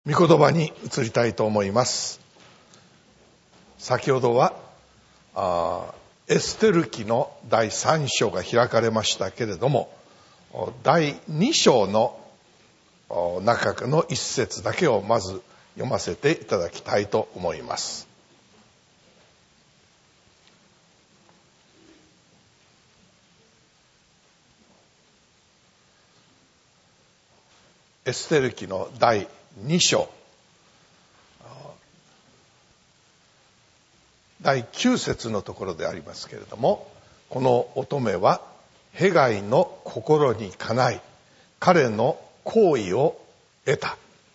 御言葉に移りたいと思います。先ほどはエステル記の第3章が開かれましたけれども、第2章の中の一節だけをまず読ませていただきたいと思います。エステル記の第2章第9節のところでありますけれども、この乙女はヘガイの心にかない彼の好意を得た。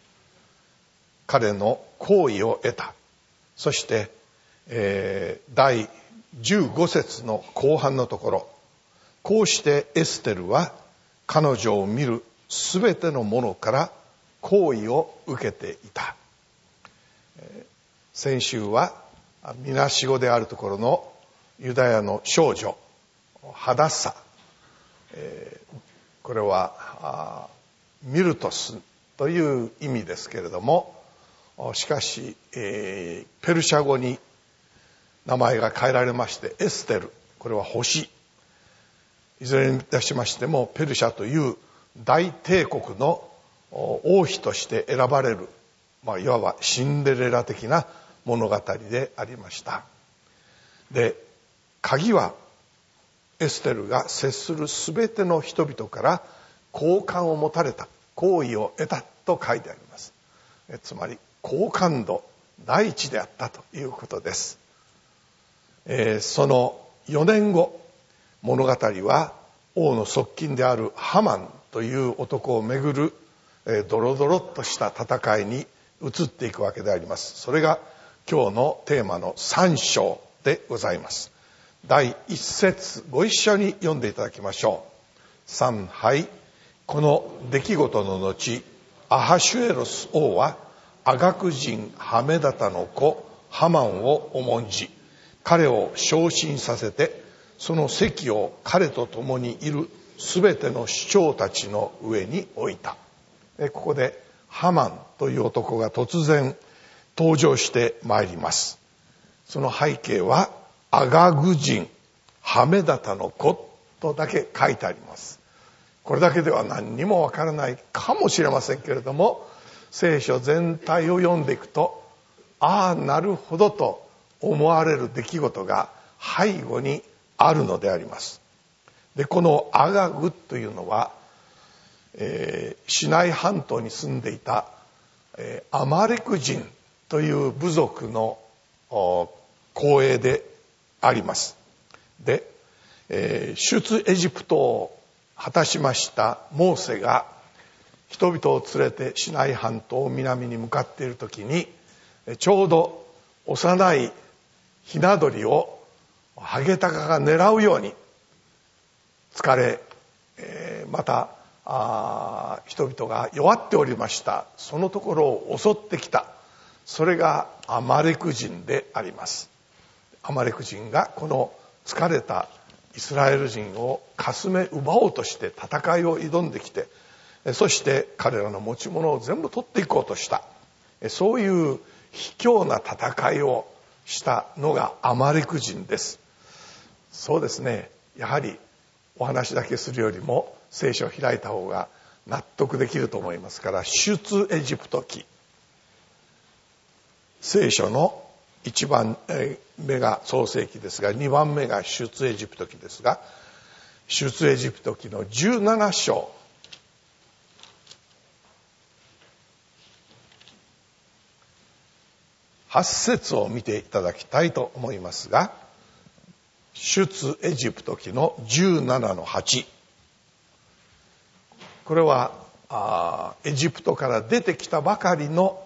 そして、第15節の後半のところ、こうしてエステルは彼女を見るすべてのものから好意を受けていた。先週はみなしごであるところのユダヤの少女ハダッサ、これはミルトスという意味ですけれども、しかし、ペルシャ語に名前が変えられましてエステル、これは星。いずれにいたしましてもペルシャという大帝国の王妃として選ばれる、いわばシンデレラ的な物語でありました。で、鍵はエステルが接するすべての人々から好感を持たれた、好意を得たと書いてあります。つまり好感度第一であったということです。その4年後、物語は王の側近であるハマンという男をめぐるドロドロっとした戦いに移っていくわけであります。それが今日のテーマの3章でございます。第1節ご一緒に読んでいただきましょう。3、はい。この出来事の後、アハシュエロス王はアガク人ハメダタの子ハマンを重んじ、彼を昇進させて、その席を彼と共にいるすべての首長たちの上に置いた。ここでハマンという男が突然登場してまいります。その背景はアガグ人ハメダタの子とだけ書いてあります。これだけでは何にもわからないかもしれませんけれども、聖書全体を読んでいくと、なるほどと思われる出来事が背後にあるのであります。で、このアガグというのは、シナイ半島に住んでいた、アマレク人という部族の後裔であります。で、出エジプトを果たしましたモーセが人々を連れてシナイ半島を南に向かっている時に、ちょうど幼いひな鳥をハゲタカが狙うように疲れ、また人々が弱っておりました。そのところを襲ってきた、それがアマレク人であります。アマレク人がこの疲れたイスラエル人をかすめ奪おうとして戦いを挑んできて、そして彼らの持ち物を全部取っていこうとした、そういう卑怯な戦いをしたのがアマレク人です。そうですね、やはりお話だけするよりも聖書を開いた方が納得できると思いますから、出エジプト記、聖書の1番目が創世記ですが、2番目が出エジプト記ですが、出エジプト記の17章8節を見ていただきたいと思いますが、出エジプト記の17の8、これはエジプトから出てきたばかりの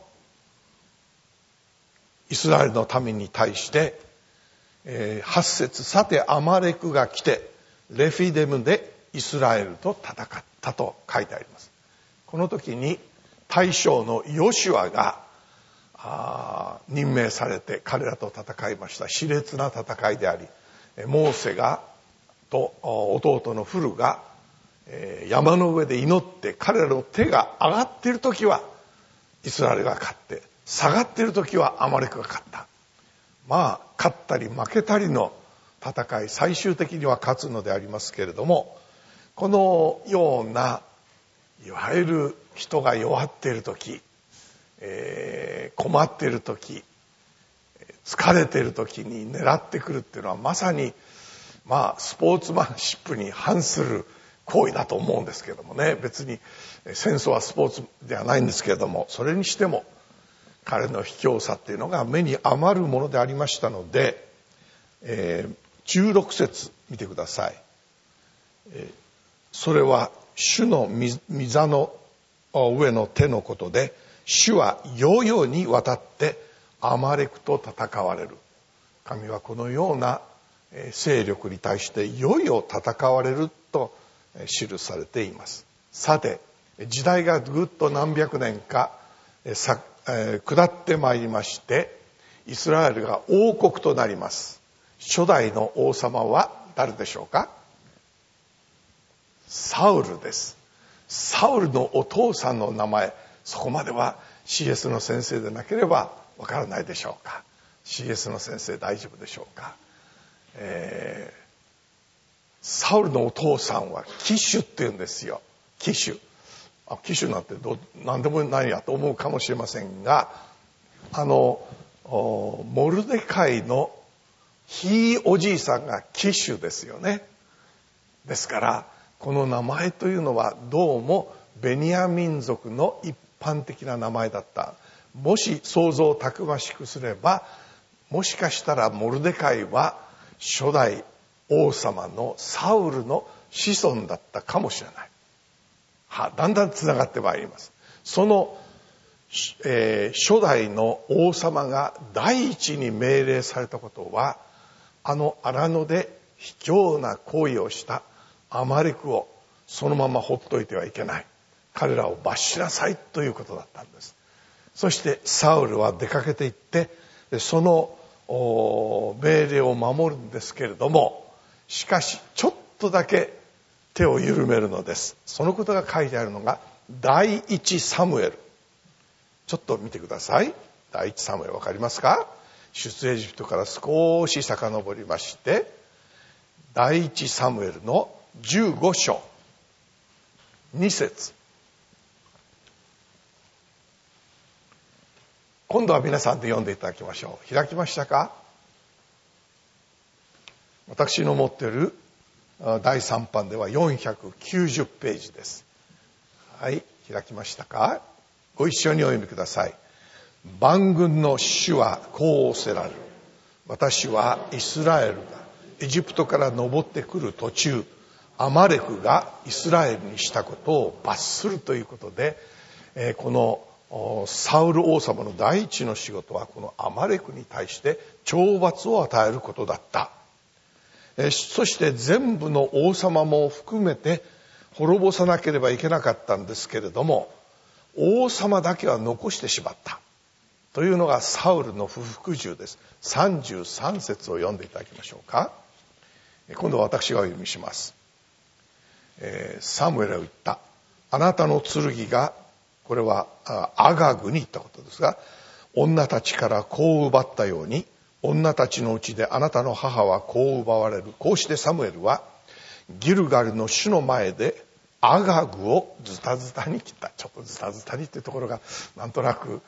イスラエルの民に対して、8節、さてアマレクが来てレフィデムでイスラエルと戦ったと書いてあります。この時に大将のヨシュアが任命されて彼らと戦いました。熾烈な戦いであり、モーセがと弟のフルが山の上で祈って、彼らの手が上がっている時はイスラエルが勝って、下がっている時はアマレクが勝った。まあ勝ったり負けたりの戦い、最終的には勝つのでありますけれども、このようないわゆる人が弱っている時、困っている時、疲れている時に狙ってくるっていうのはまさにスポーツマンシップに反する行為だと思うんですけれどもね。別に戦争はスポーツではないんですけれども、それにしても彼の卑怯さっていうのが目に余るものでありましたので、16節見てください。それは主の御座の上の手のことで、主は世々にわたってアマレクと戦われる。神はこのような勢力に対して世々戦われると記されています。さて、時代がぐっと何百年か下ってまいりまして、イスラエルが王国となります。初代の王様は誰でしょうか？サウルです。サウルのお父さんの名前、そこまでは CS の先生でなければわからないでしょうか。 CS の先生大丈夫でしょうか。サウルのお父さんはキシュって言うんですよ。キシュ。キシュなんて何でもないやと思うかもしれませんが、モルデカイのひいおじいさんがキシュですよね。ですからこの名前というのはどうもベニヤ民族の一般的な名前だった。もし想像をたくましくすれば、もしかしたらモルデカイは初代王様のサウルの子孫だったかもしれない。だんだんつながってまいります。その、初代の王様が第一に命令されたことは、荒野で卑怯な行為をしたアマレクをそのまま放っといてはいけない。彼らを罰しなさいということだったんです。そしてサウルは出かけていって、その命令を守るんですけれども、しかしちょっとだけ手を緩めるのです。そのことが書いてあるのが第一サムエル。ちょっと見てください。第一サムエル、わかりますか？出エジプトから少し遡りまして、第一サムエルの15章2節。今度は皆さんで読んでいただきましょう。開きましたか？私の持っている第3版では490ページです。はい、開きましたか？ご一緒にお読みください。万軍の主はこう仰せられる。私はイスラエルがエジプトから登ってくる途中、アマレクがイスラエルにしたことを罰するということで、このサウル王様の第一の仕事はこのアマレクに対して懲罰を与えることだった。そして全部の王様も含めて滅ぼさなければいけなかったんですけれども、王様だけは残してしまったというのがサウルの不服従です。33節を読んでいただきましょうか。今度は私がお読みします。サムエルは言った。あなたの剣が、これはアガグに言ったことですが、女たちから子を奪ったように、女たちのうちであなたの母は子を奪われる。こうしてサムエルはギルガルの主の前でアガグをズタズタに切った。ちょっとズタズタにっていうところがなんとなく、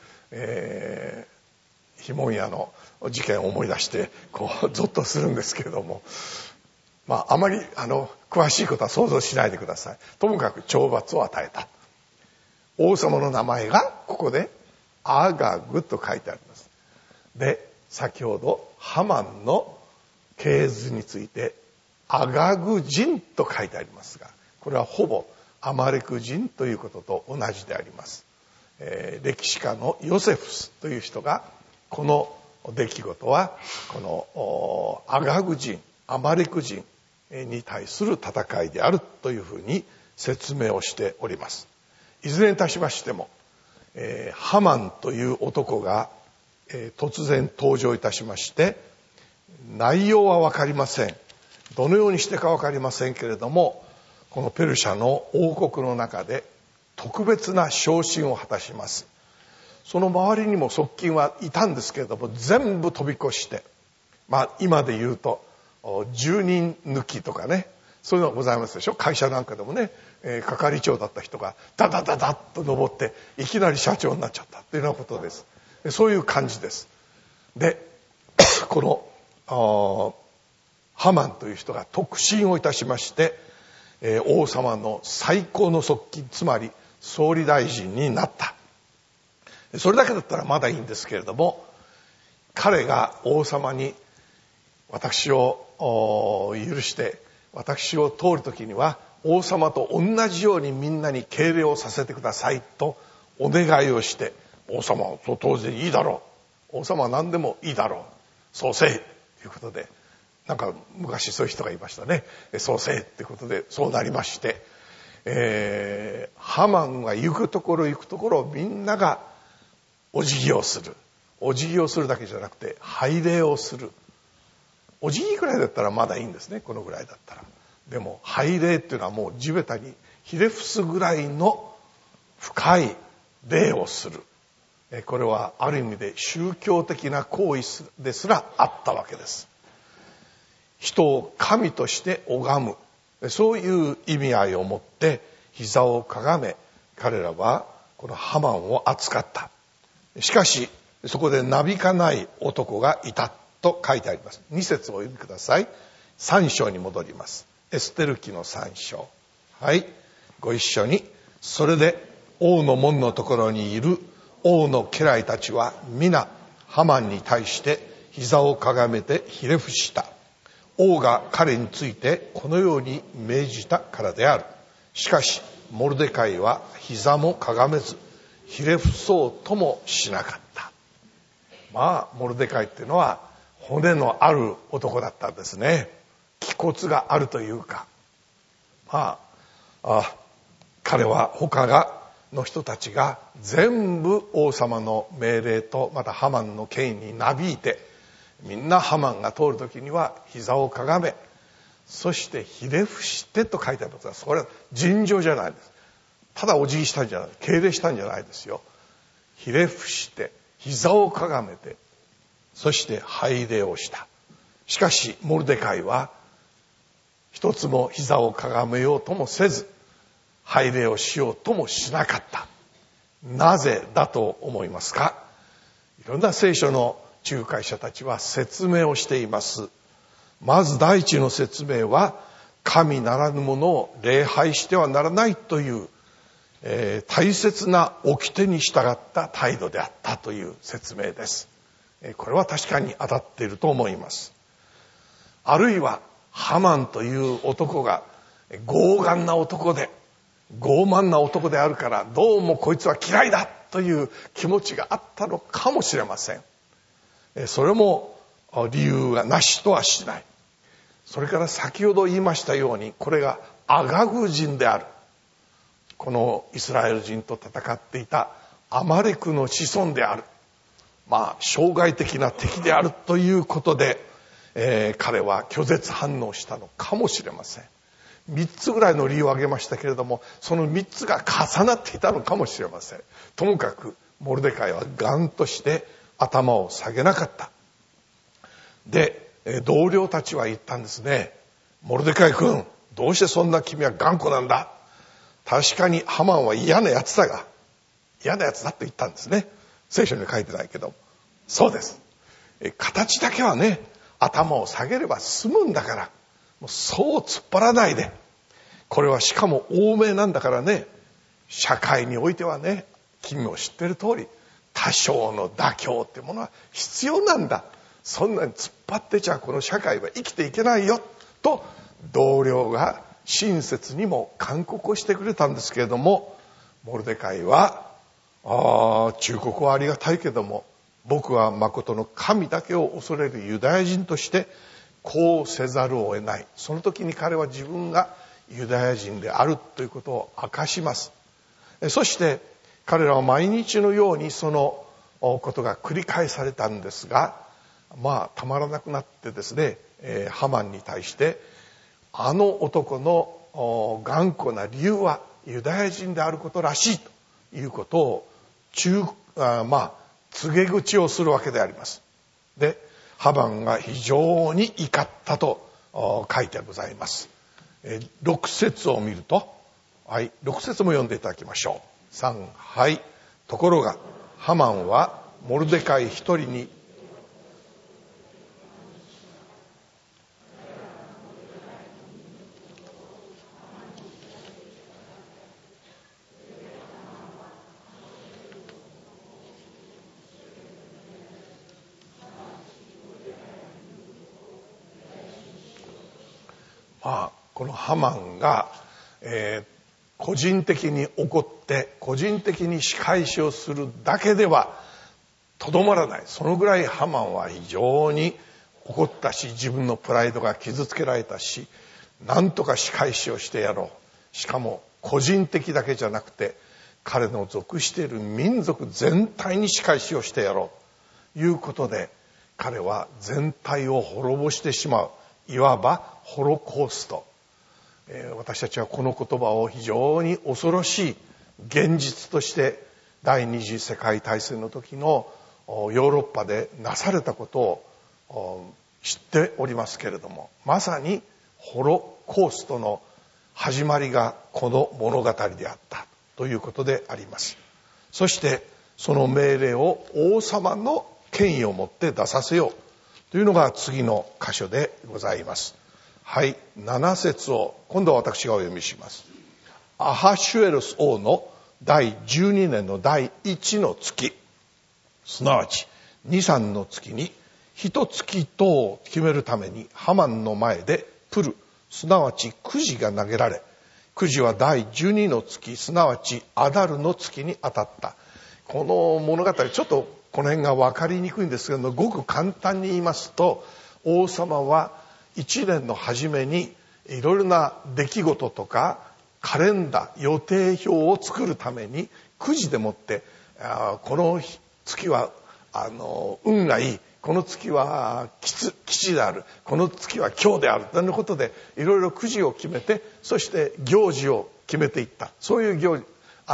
ヒモンヤの事件を思い出してこうゾッとするんですけれども、あまり詳しいことは想像しないでください。ともかく懲罰を与えた。王様の名前がここでアガグと書いてあります。で、先ほどハマンの系図についてアガグ人と書いてありますが、これはほぼアマレク人ということと同じであります。歴史家のヨセフスという人がこの出来事はこのアガグ人、アマレク人に対する戦いであるというふうに説明をしております。いずれにいたしましても、ハマンという男が、突然登場いたしまして、内容は分かりません。どのようにしてか分かりませんけれども、このペルシャの王国の中で特別な昇進を果たします。 その周りにも側近はいたんですけれども、全部飛び越して、今で言うと10人抜きとかね、そういうのがございますでしょ。会社なんかでもね、係長だった人がダダダダッと登っていきなり社長になっちゃったっていうようなことです。そういう感じです。で、このハマンという人が特進をいたしまして、王様の最高の側近、つまり総理大臣になった。それだけだったらまだいいんですけれども、彼が王様に私を許して私を通る時には王様と同じようにみんなに敬礼をさせてくださいとお願いをして、王様はそう当然いいだろう、王様は何でもいいだろう、そうせいということで、なんか昔そういう人がいましたね。そうせいということでそうなりまして、ハマンが行くところ行くところみんながお辞儀をする。お辞儀をするだけじゃなくて拝礼をする。お辞儀くらいだったらまだいいんですね、このぐらいだったら。でも拝礼っていうのはもう地べたにひれ伏すぐらいの深い礼をする。これはある意味で宗教的な行為ですらあったわけです。人を神として拝む、そういう意味合いを持って膝をかがめ、彼らはこのハマンを扱った。しかしそこでなびかない男がいたと書いてあります。2節をお読みください。3章に戻ります。エステル記の3章。はい、ご一緒に。それで王の門のところにいる王の家来たちは皆ハマンに対して膝をかがめてひれ伏した。王が彼についてこのように命じたからである。しかしモルデカイは膝もかがめずひれ伏そうともしなかった。モルデカイっていうのは骨のある男だったんですね。気骨があるというか、彼は他の人たちが全部王様の命令とまたハマンの権威になびいて、みんなハマンが通る時には膝をかがめ、そしてひれ伏してと書いてありますが、それは尋常じゃないです。ただお辞儀したんじゃない、敬礼したんじゃないですよ。ひれ伏して膝をかがめて、そして拝礼をした。しかしモルデカイは一つも膝をかがめようともせず拝礼をしようともしなかった。なぜだと思いますか？いろんな聖書の仲介者たちは説明をしています。まず第一の説明は、神ならぬものを礼拝してはならないという、大切な掟に従った態度であったという説明です。これは確かに当たっていると思います。あるいはハマンという男が傲岸な男で傲慢な男であるから、どうもこいつは嫌いだという気持ちがあったのかもしれません。それも理由がなしとはしない。それから先ほど言いましたように、これがアガグ人である。このイスラエル人と戦っていたアマレクの子孫である。生涯的な敵であるということで、彼は拒絶反応したのかもしれません。3つぐらいの理由を挙げましたけれども、その3つが重なっていたのかもしれません。ともかくモルデカイはガンとして頭を下げなかった。で、同僚たちは言ったんですね。モルデカイ君、どうしてそんな君は頑固なんだ。確かにハマンは嫌なやつだが、嫌なやつだと言ったんですね。聖書に書いてないけど、そうです。形だけはね、頭を下げれば済むんだから、もうそう突っ張らないで。これはしかも欧米なんだからね、社会においてはね、君も知ってる通り、多少の妥協ってものは必要なんだ。そんなに突っ張ってちゃこの社会は生きていけないよと同僚が親切にも勧告をしてくれたんですけれども、モルデカイは忠告はありがたいけども、僕は誠の神だけを恐れるユダヤ人としてこうせざるを得ない。その時に彼は自分がユダヤ人であるということを明かします。そして彼らは毎日のようにそのことが繰り返されたんですが、たまらなくなってですね、ハマンに対してあの男の頑固な理由はユダヤ人であることらしいということを告げ口をするわけであります。で、ハマンが非常に怒ったと書いてございます。6節を見ると、はい、6節も読んでいただきましょう。3、はい。ところがハマンはモルデカイ一人にこのハマンが、個人的に怒って個人的に仕返しをするだけではとどまらない。そのぐらいハマンは非常に怒ったし、自分のプライドが傷つけられたし、なんとか仕返しをしてやろう。しかも個人的だけじゃなくて彼の属している民族全体に仕返しをしてやろうということで、彼は全体を滅ぼしてしまう。いわばホロコースト。私たちはこの言葉を非常に恐ろしい現実として第二次世界大戦の時のヨーロッパでなされたことを知っておりますけれども、まさにホロコーストの始まりがこの物語であったということであります。そしてその命令を王様の権威をもって出させようというのが次の箇所でございます。はい、7節を今度は私がお読みします。アハシュエロス王の第12年の第1の月、すなわち2、3の月に一月とを決めるためにハマンの前でプル、すなわちくじが投げられ、くじは第12の月、すなわちアダルの月に当たった。この物語ちょっとこの辺が分かりにくいんですけども、ごく簡単に言いますと、王様は一年の初めにいろいろな出来事とかカレンダー、予定表を作るためにくじでもってこの月は運がいい、この月は吉である、この月は今日であるということでいろいろくじを決めて、そして行事を決めていった。そういう行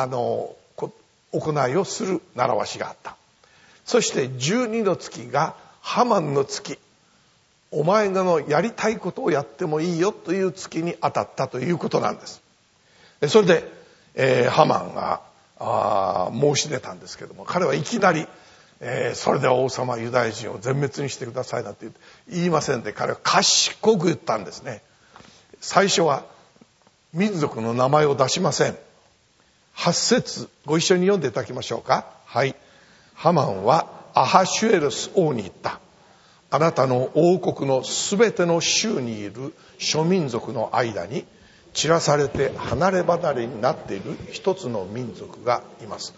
いをする習わしがあった。そして12の月がハマンの月、お前のやりたいことをやってもいいよという月に当たったということなんです。それで、ハマンが申し出たんですけども、彼はいきなり、それでは王様ユダヤ人を全滅にしてくださいなんて言いませんで、彼は賢く言ったんですね。最初は民族の名前を出しません。8節ご一緒に読んでいただきましょうか。はい。ハマンはアハシュエロス王に言った。あなたの王国のすべての州にいる諸民族の間に散らされて離れ離れになっている一つの民族がいます。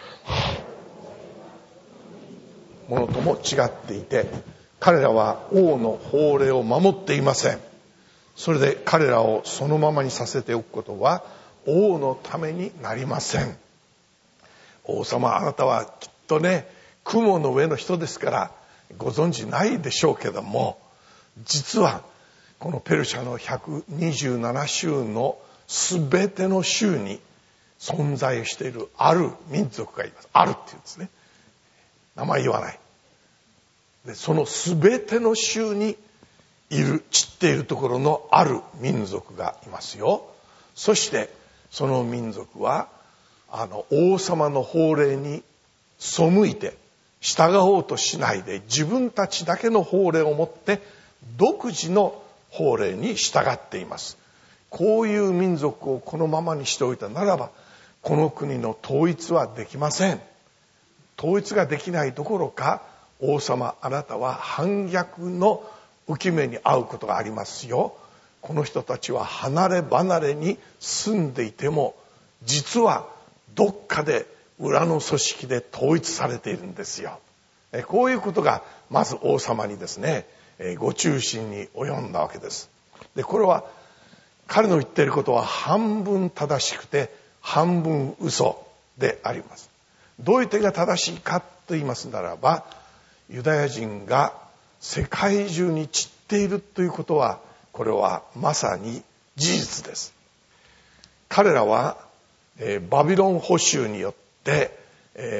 ものとも違っていて、彼らは王の法令を守っていません。それで彼らをそのままにさせておくことは王のためになりません。王様、あなたはきっとね、雲の上の人ですからご存知ないでしょうけども、実はこのペルシャの127州の全ての州に存在しているある民族がいます。あるって言うんですね。名前言わない。で、その全ての州にいる、散っているところのある民族がいますよ。そしてその民族は王様の法令に背いて従おうとしないで、自分たちだけの法令を持って独自の法令に従っています。こういう民族をこのままにしておいたならば、この国の統一はできません。統一ができないどころか、王様、あなたは反逆の浮き目に遭うことがありますよ。この人たちは離れ離れに住んでいても、実はどっかで裏の組織で統一されているんですよ。こういうことがまず王様にですね、ご中心に及んだわけです。で、これは彼の言っていることは半分正しくて半分嘘であります。どういう点が正しいかと言いますならば、ユダヤ人が世界中に散っているということは、これはまさに事実です。彼らはバビロン捕囚によって、飢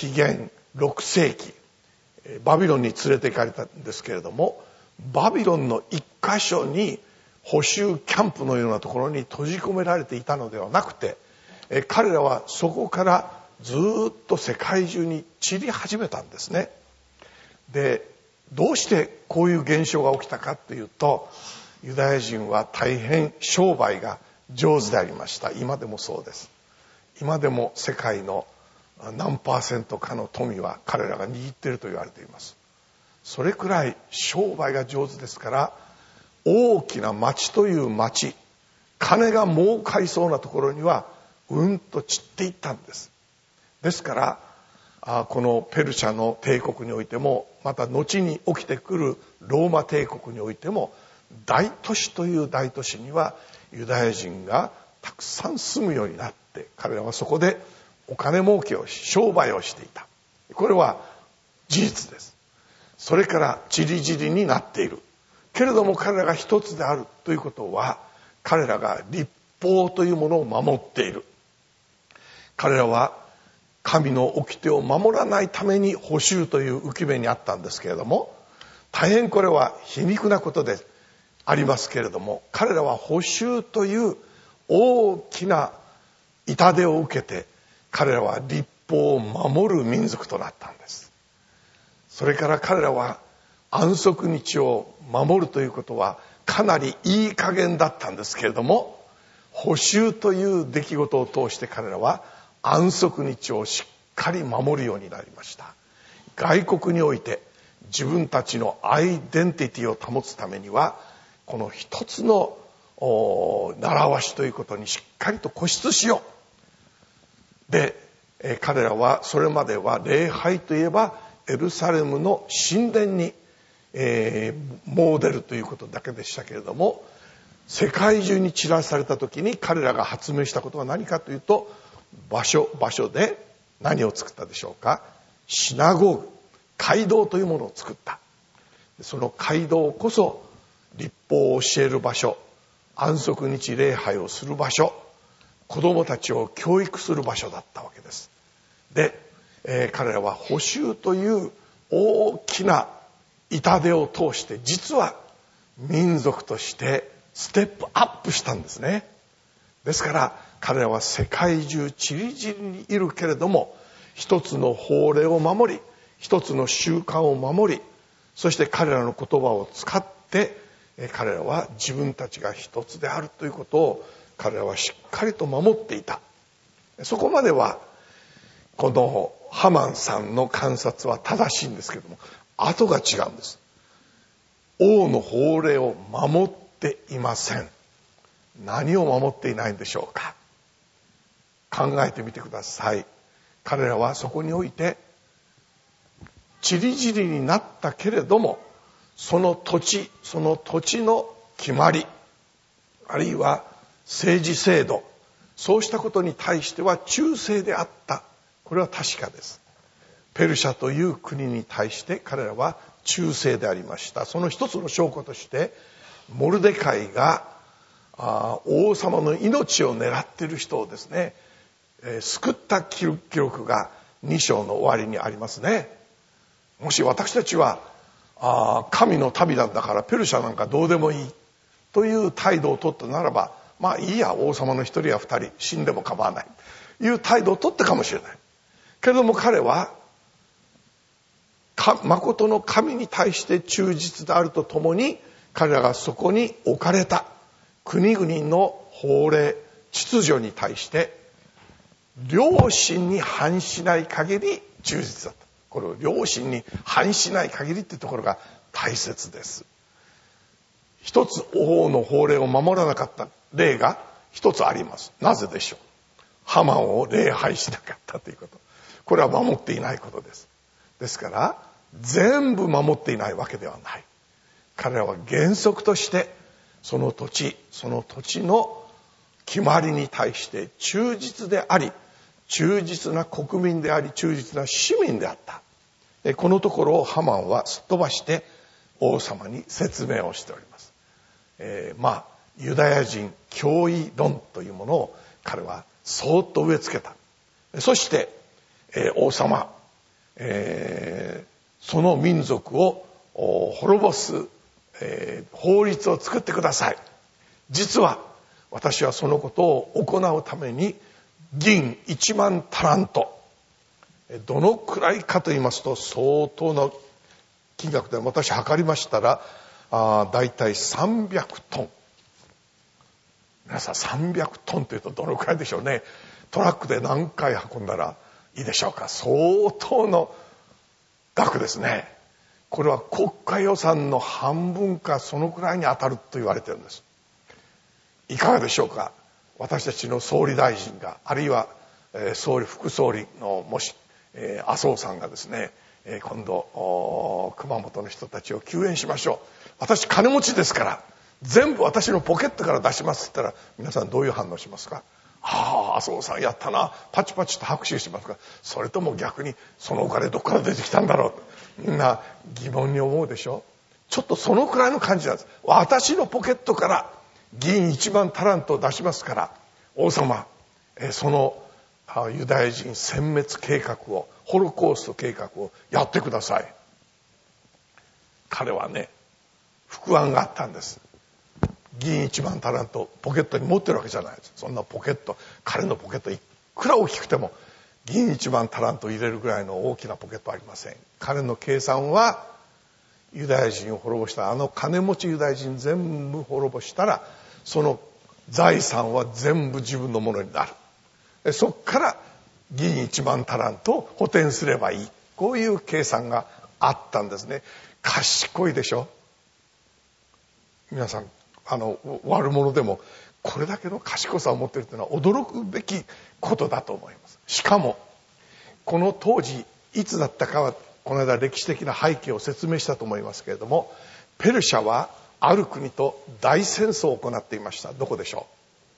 紀元6世紀バビロンに連れて行かれたんですけれども、バビロンの一箇所に捕囚キャンプのようなところに閉じ込められていたのではなくて、彼らはそこからずっと世界中に散り始めたんですね。で、どうしてこういう現象が起きたかというと、ユダヤ人は大変商売が上手でありました。今でもそうです。今でも世界の何%かの富は彼らが握っていると言われています。それくらい商売が上手ですから、大きな町という町、金が儲かりそうなところにはうんと散っていったんです。ですからこのペルシャの帝国においても、また後に起きてくるローマ帝国においても、大都市という大都市にはユダヤ人がたくさん住むようになって、彼らはそこでお金儲けをし、商売をしていた。これは事実です。それから散り散りになっているけれども、彼らが一つであるということは、彼らが律法というものを守っている。彼らは神の掟を守らないために捕囚という浮き目にあったんですけれども、大変これは皮肉なことでありますけれども、彼らは捕囚という大きな痛手を受けて、彼らは律法を守る民族となったんです。それから彼らは安息日を守るということはかなりいい加減だったんですけれども、捕囚という出来事を通して彼らは安息日をしっかり守るようになりました。外国において自分たちのアイデンティティを保つためには、この一つの習わしということにしっかりと固執しよう。で、彼らはそれまでは礼拝といえばエルサレムの神殿に、詣でるということだけでしたけれども、世界中に散らされた時に彼らが発明したことは何かというと、場所で何を作ったでしょうか。シナゴーグ、街道というものを作った。その街道こそ律法を教える場所、安息日礼拝をする場所、子供たちを教育する場所だったわけです。で、彼らは捕囚という大きな痛手を通して、実は民族としてステップアップしたんですね。ですから彼らは世界中散り散りにいるけれども、一つの法令を守り、一つの習慣を守り、そして彼らの言葉を使って彼らは自分たちが一つであるということを彼らはしっかりと守っていた。そこまではこのハマンさんの観察は正しいんですけれども、後が違うんです。王の法令を守っていません。何を守っていないんでしょうか。考えてみてください。彼らはそこにおいて散り散りになったけれども、その土地の決まり、あるいは政治制度、そうしたことに対しては忠誠であった。これは確かです。ペルシャという国に対して彼らは忠誠でありました。その一つの証拠として、モルデカイが王様の命を狙っている人をですね、救った記録が2章の終わりにありますね。もし私たちは神の民なんだからペルシャなんかどうでもいいという態度を取ったならば、まあいいや、王様の一人や二人死んでも構わないという態度を取ったかもしれない。けれども彼は誠の神に対して忠実であるとともに、彼らがそこに置かれた国々の法令秩序に対して良心に反しない限り忠実だった。これを良心に反しない限りっていうところが大切です。一つ王の法令を守らなかった例が一つあります。なぜでしょう。ハマンを礼拝しなかったということ。これは守っていないことです。ですから全部守っていないわけではない。彼らは原則としてその土地の決まりに対して忠実であり、忠実な国民であり、忠実な市民であった。このところをハマンはすっ飛ばして王様に説明をしております。ユダヤ人教義論というものを彼はそーっと植え付けた。そして、王様、 その民族を滅ぼす、法律を作ってください。実は私はそのことを行うために銀1万タラント、どのくらいかと言いますと相当な金額で、私測りましたらだいたい300トン。皆さん300トンというとどのくらいでしょうね。トラックで何回運んだらいいでしょうか。相当の額ですね。これは国家予算の半分かそのくらいに当たると言われているんです。いかがでしょうか。私たちの総理大臣が、あるいは総理副総理のもし麻生さんがですね、今度熊本の人たちを救援しましょう、私金持ちですから全部私のポケットから出しますって言ったら、皆さんどういう反応しますか。麻生さんやったな、パチパチと拍手しますか。それとも逆にそのお金どこから出てきたんだろう、みんな疑問に思うでしょ。ちょっとそのくらいの感じなんです。私のポケットから銀1万タラントを出しますから、王様、そのユダヤ人殲滅計画を、ホロコースト計画をやってください。彼はね、副案があったんです。銀1万タラントポケットに持ってるわけじゃないです。そんなポケット、彼のポケットいくら大きくても銀1万タラント入れるぐらいの大きなポケットはありません。彼の計算は、ユダヤ人を滅ぼした、金持ちユダヤ人全部滅ぼしたら、その財産は全部自分のものになる。そこから銀1万タラントを補填すればいい。こういう計算があったんですね。賢いでしょ。皆さん悪者でもこれだけの賢さを持っているというのは驚くべきことだと思います。しかもこの当時いつだったかは、この間歴史的な背景を説明したと思いますけれども、ペルシャはある国と大戦争を行っていました。どこでしょ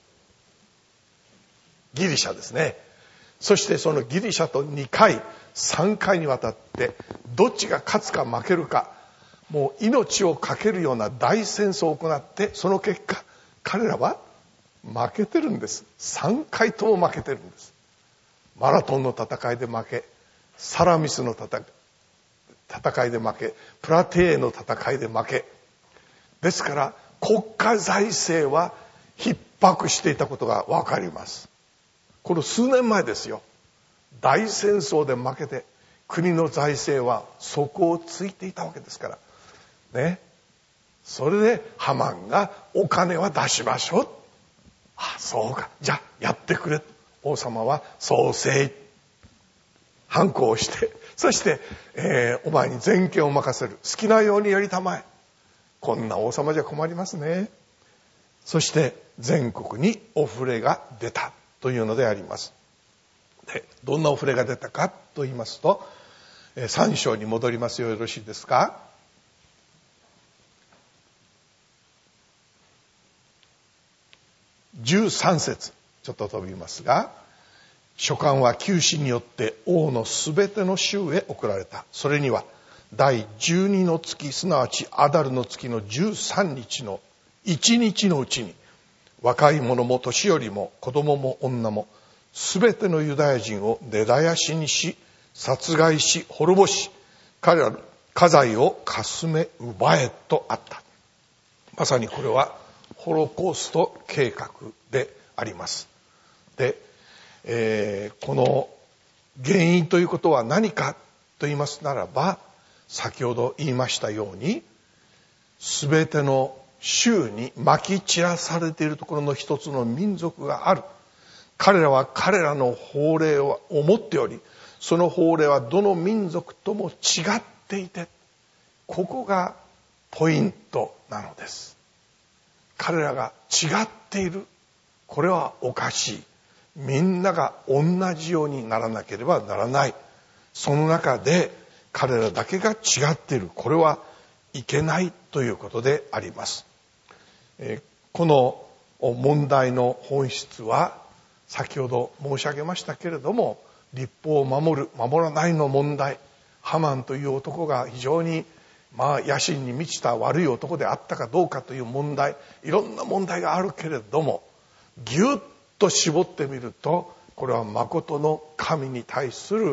う。ギリシャですね。そしてそのギリシャと2回3回にわたって、どっちが勝つか負けるか、もう命を懸けるような大戦争を行って、その結果彼らは負けてるんです。3回とも負けてるんです。マラトンの戦いで負け、サラミスの戦いで負け、プラテーの戦いで負けですから、国家財政は逼迫していたことが分かります。この数年前ですよ。大戦争で負けて国の財政は底をついていたわけですからね。それでハマンがお金は出しましょう。そうか、じゃあやってくれ。王様はそうせい。反抗をして、そして、お前に全権を任せる。好きなようにやりたまえ。こんな王様じゃ困りますね。そして全国にお触れが出たというのであります。で、どんなお触れが出たかと言いますと、3章に戻りますよ。よろしいですか。13節ちょっと飛びますが、書簡は九使によって王のすべての州へ送られた。それには第12の月、すなわちアダルの月の13日の1日のうちに、若い者も年寄りも子供も女もすべてのユダヤ人を根絶やしにし、殺害し滅ぼし、彼らの家財をかすめ奪えとあった。まさにこれはホロコースト計画であります。で、この原因ということは何かと言いますならば、先ほど言いましたように、すべての州にまき散らされているところの一つの民族がある。彼らは彼らの法令を持っており、その法令はどの民族とも違っていて、ここがポイントなのです。彼らが違っている。これはおかしい。みんなが同じようにならなければならない。その中で彼らだけが違っている。これはいけないということであります。この問題の本質は先ほど申し上げましたけれども、律法を守る守らないの問題。ハマンという男が非常に野心に満ちた悪い男であったかどうかという問題、いろんな問題があるけれども、ぎゅっと絞ってみると、これは誠の神に対する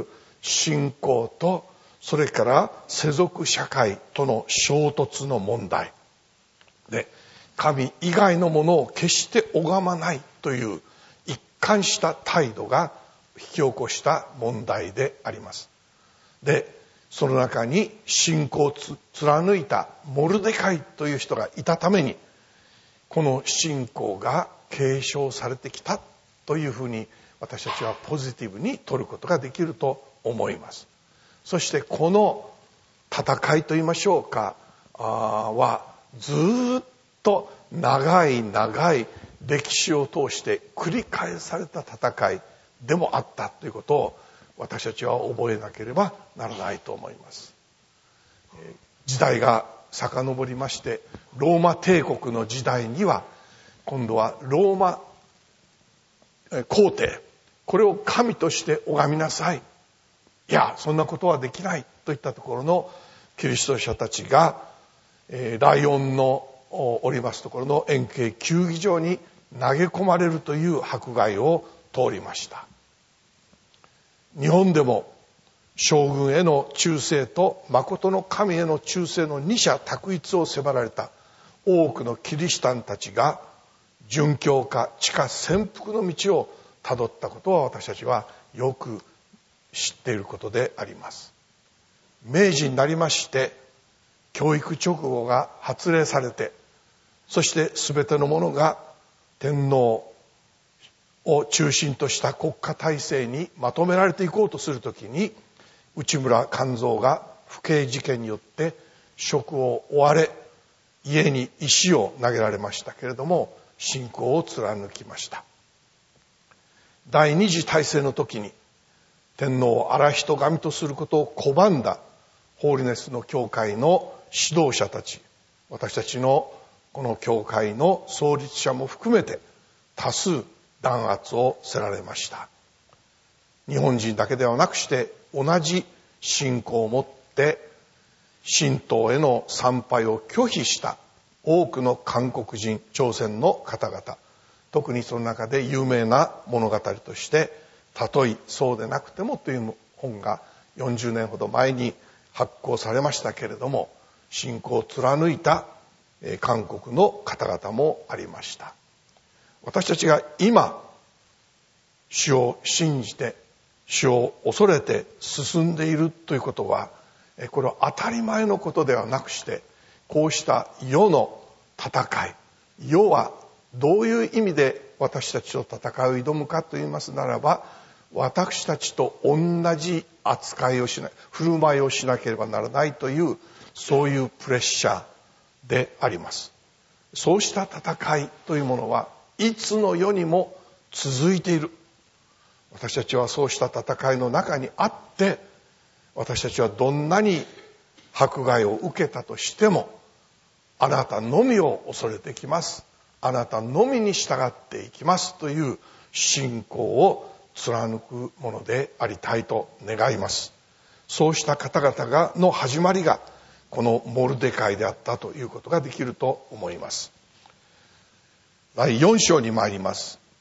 信仰とそれから世俗社会との衝突の問題で、神以外のものを決して拝まないという一貫した態度が引き起こした問題であります。で、その中に信仰を貫いたモルデカイという人がいたために、この信仰が継承されてきたというふうに私たちはポジティブに取ることができると思います。そしてこの戦いといいましょうかはずっと長い歴史を通して繰り返された戦いでもあったということを私たちは覚えなければならないと思います。時代が遡りまして、ローマ帝国の時代には今度はローマ皇帝、これを神として拝みなさい、いやそんなことはできないといったところのキリスト者たちが、ライオンのおりますところの円形球技場に投げ込まれるという迫害を通りました。日本でも将軍への忠誠と真の神への忠誠の二者択一を迫られた多くのキリシタンたちが殉教か地下潜伏の道をたどったことは私たちはよく知っていることであります。明治になりまして教育勅語が発令されて、そして全てのものが天皇を中心とした国家体制にまとめられていこうとするときに、内村勘三が不敬事件によって職を追われ、家に石を投げられましたけれども信仰を貫きました。第二次大政の時に天皇を荒人神とすることを拒んだホーリネスの教会の指導者たち、私たちのこの教会の創立者も含めて多数弾圧をせられました。日本人だけではなくして同じ信仰を持って神道への参拝を拒否した多くの韓国人、朝鮮の方々、特にその中で有名な物語としてたとえそうでなくてもという本が40年ほど前に発行されましたけれども、信仰を貫いた韓国の方々もありました。私たちが今主を信じて主を恐れて進んでいるということは、これは当たり前のことではなくして、こうした世の戦い、世はどういう意味で私たちと戦いを挑むかといいますならば、私たちと同じ扱いをしない、振る舞いをしなければならないという、そういうプレッシャーであります。そうした戦いというものはいつの世にも続いている。私たちはそうした戦いの中にあって、私たちはどんなに迫害を受けたとしても、あなたのみを恐れていきます、あなたのみに従っていきますという信仰を貫くものでありたいと願います。そうした方々の始まりがこのモルデカイであったということができると思います。第4章に参ります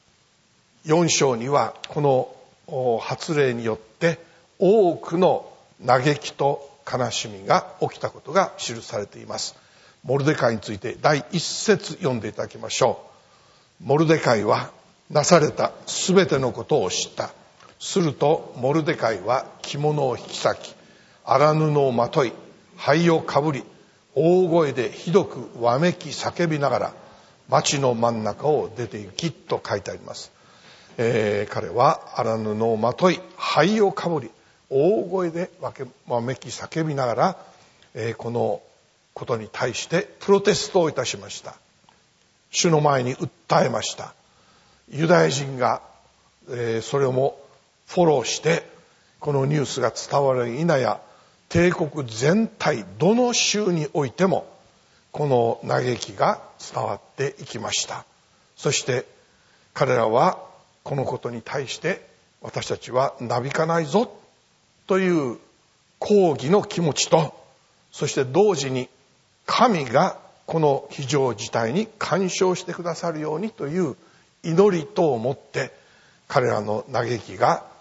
。4章にはこの発令によって多くの嘆きと悲しみが起きたことが記されています。モルデカイについて第1節読んでいただきましょう。モルデカイはなされたすべてのことを知った。するとモルデカイは着物を引き裂き、荒布をまとい、灰をかぶり、大声でひどくわめき叫びながら町の真ん中を出て行きと書いてあります。彼は荒布をまとい、灰をかぶり、大声でわめき叫びながら、このことに対してプロテストをいたしました。主の前に訴えました。ユダヤ人が、それをもフォローしてこのニュースが伝わるやや、帝国全体どの州においてもこの嘆きが伝わっていきました。そして彼らはこのことに対して、私たちはなびかないぞという抗議の気持ちと、そして同時に神がこの非常事態に干渉してくださるようにという祈りとをもって、彼らの嘆きが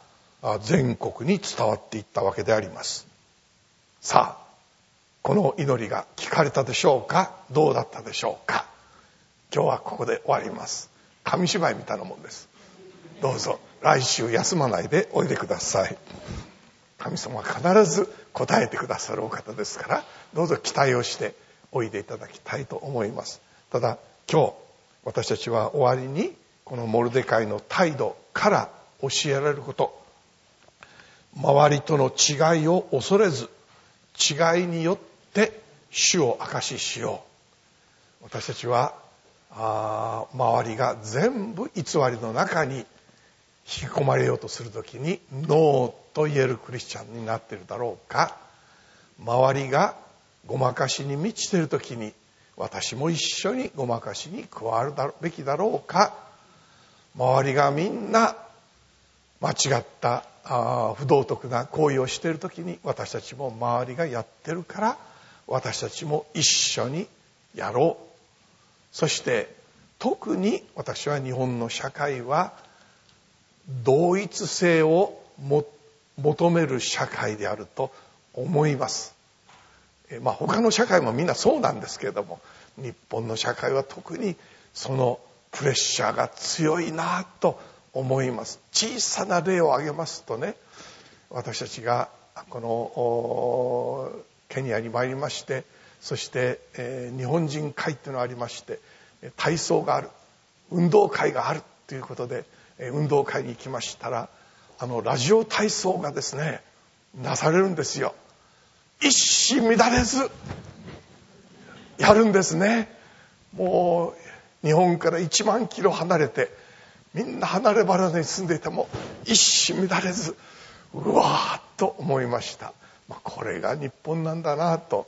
全国に伝わっていったわけであります。さあ、この祈りが聞かれたでしょうか？どうだったでしょうか？今日はここで終わります。紙芝居みたいなもんです。どうぞ来週休まないでおいでください。神様は必ず答えてくださるお方ですから、どうぞ期待をしておいでいただきたいと思います。ただ今日私たちは終わりにこのモルデカイの態度から教えられること、周りとの違いを恐れず、違いによって主を証ししよう。私たちは周りが全部偽りの中に引き込まれようとするときにノーと言えるクリスチャンになっているだろうか、周りがごまかしに満ちているときに私も一緒にごまかしに加わるべきだろうか、周りがみんな間違った不道徳な行為をしているときに私たちも周りがやってるから私たちも一緒にやろう。そして特に私は日本の社会は同一性を求める社会であると思います。他の社会もみんなそうなんですけれども、日本の社会は特にそのプレッシャーが強いなと思います。小さな例を挙げますとね、私たちがこのケニアに参りまして、そして日本人会っていうのがありまして、体操がある、運動会があるということで運動会に行きましたら、ラジオ体操がですねなされるんですよ。一糸乱れずやるんですね。もう日本から1万キロ離れて、みんな離れ離れに住んでいても一糸乱れず、うわーっと思いました。これが日本なんだなと、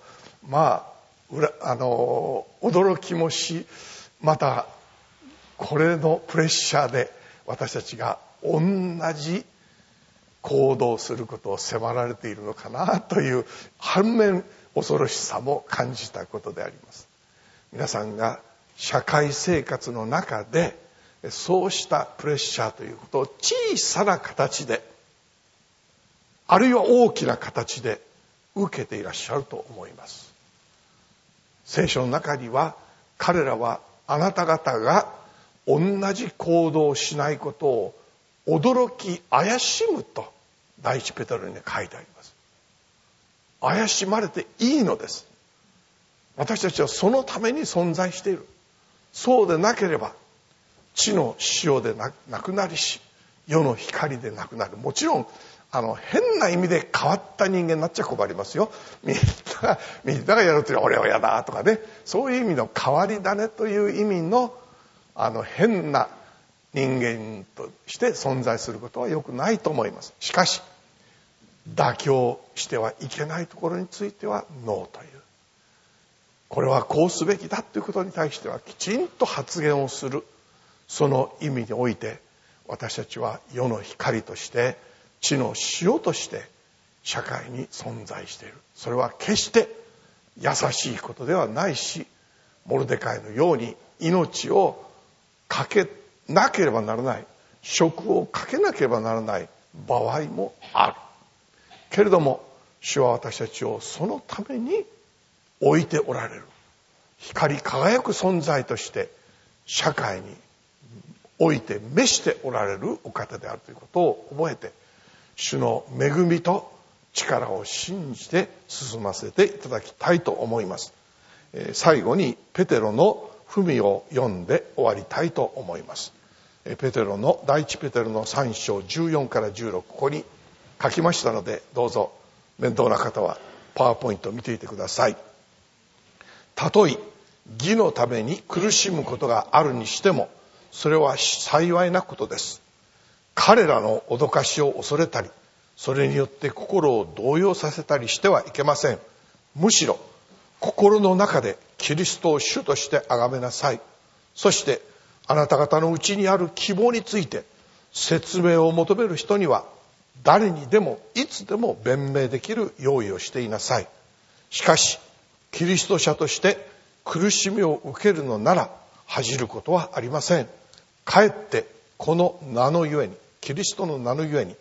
驚きもし、またこれのプレッシャーで私たちが同じ行動することを迫られているのかなという反面恐ろしさも感じたことであります。皆さんが社会生活の中でそうしたプレッシャーということを小さな形で、あるいは大きな形で受けていらっしゃると思います。聖書の中には、彼らはあなた方が同じ行動をしないことを驚き怪しむと第一ペテロに書いてあります。怪しまれていいのです。私たちはそのために存在している。そうでなければ地の塩でなくなりし、世の光でなくなる。もちろん変な意味で変わった人間になっちゃ困りますよ。みんながやるという俺は嫌だとかね、そういう意味の変わり種という意味の変な人間として存在することは良くないと思います。しかし妥協してはいけないところについてはノーという、これはこうすべきだということに対してはきちんと発言をする、その意味において私たちは世の光として地の塩として社会に存在している。それは決して優しいことではないし、モルデカイのように命をかけなければならない、職をかけなければならない場合もあるけれども、主は私たちをそのために置いておられる、光り輝く存在として社会に置いて召しておられるお方であるということを覚えて、主の恵みと力を信じて進ませていただきたいと思います。最後にペテロの文を読んで終わりたいと思います。ペテロの第一ペテロの3章14から16、ここに書きましたので、どうぞ面倒な方はパワーポイントを見ていてください。たとえ義のために苦しむことがあるにしても、それは幸いなことです。彼らの脅かしを恐れたり、それによって心を動揺させたりしてはいけません。むしろ心の中でキリストを主として崇めなさい。そしてあなた方のうちにある希望について説明を求める人には誰にでもいつでも弁明できる用意をしていなさい。しかしキリスト者として苦しみを受けるのなら恥じることはありません。かえってこの名のゆえに、キリストの名のゆえに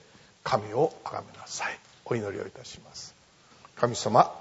神をあがめなさい。お祈りをいたします。神様、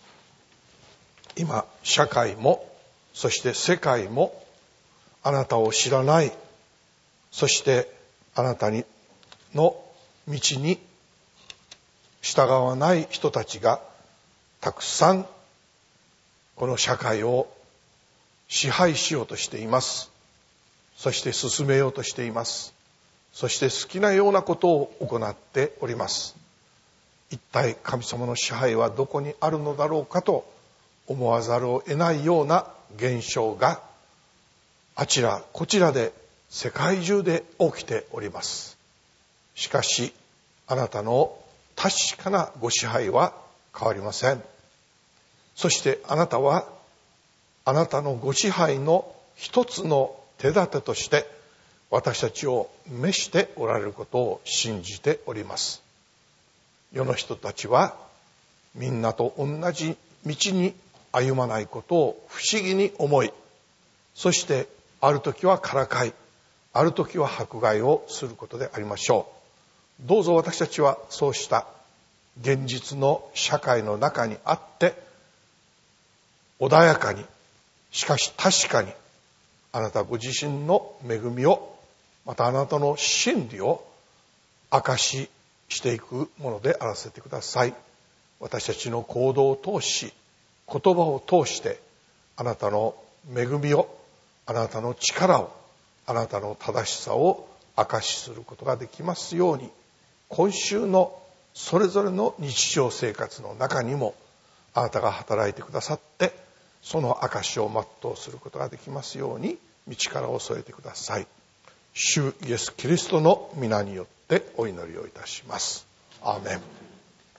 今社会もそして世界もあなたを知らない、そしてあなたの道に従わない人たちがたくさんこの社会を支配しようとしています。そして進めようとしています。そして好きなようなことを行っております。一体神様の支配はどこにあるのだろうかと思わざるを得ないような現象があちらこちらで世界中で起きております。しかしあなたの確かなご支配は変わりません。そしてあなたはあなたのご支配の一つの手立てとして私たちを召しておられることを信じております。世の人たちはみんなと同じ道に歩まないことを不思議に思い、そしてある時はからかい、ある時は迫害をすることでありましょう。どうぞ私たちはそうした現実の社会の中にあって穏やかに、しかし確かにあなたご自身の恵みを、またあなたの真理を証ししていくものであらせてください。私たちの行動を通し、言葉を通してあなたの恵みを、あなたの力を、あなたの正しさを証しすることができますように、今週のそれぞれの日常生活の中にもあなたが働いてくださって、その証しを全うすることができますように御力を添えてください。主イエスキリストの皆によってお祈りをいたします。アーメン。